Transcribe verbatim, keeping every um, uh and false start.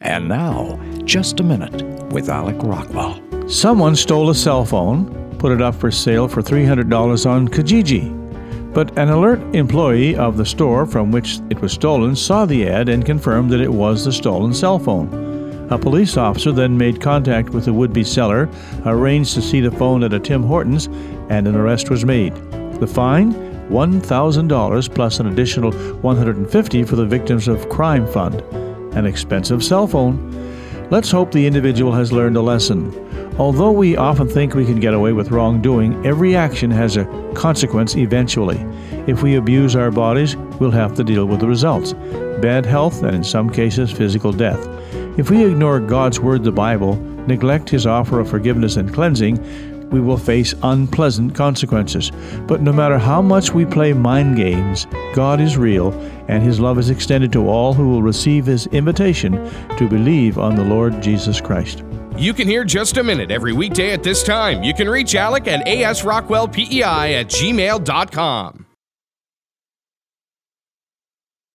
And now, Just a Minute with Alec Rockwell. Someone stole a cell phone, put it up for sale for three hundred dollars on Kijiji. But an alert employee of the store from which it was stolen saw the ad and confirmed that it was the stolen cell phone. A police officer then made contact with the would-be seller, arranged to see the phone at a Tim Hortons, and an arrest was made. The fine? one thousand dollars plus an additional one hundred fifty dollars for the Victims of Crime Fund. An expensive cell phone. Let's hope the individual has learned a lesson. Although we often think we can get away with wrongdoing, every action has a consequence eventually. If we abuse our bodies, we'll have to deal with the results. Bad health and in some cases physical death. If we ignore God's Word, the Bible, neglect His offer of forgiveness and cleansing, we will face unpleasant consequences. But no matter how much we play mind games, God is real, and His love is extended to all who will receive His invitation to believe on the Lord Jesus Christ. You can hear Just a Minute every weekday at this time. You can reach Alec at asrockwellpei at gmail dot com.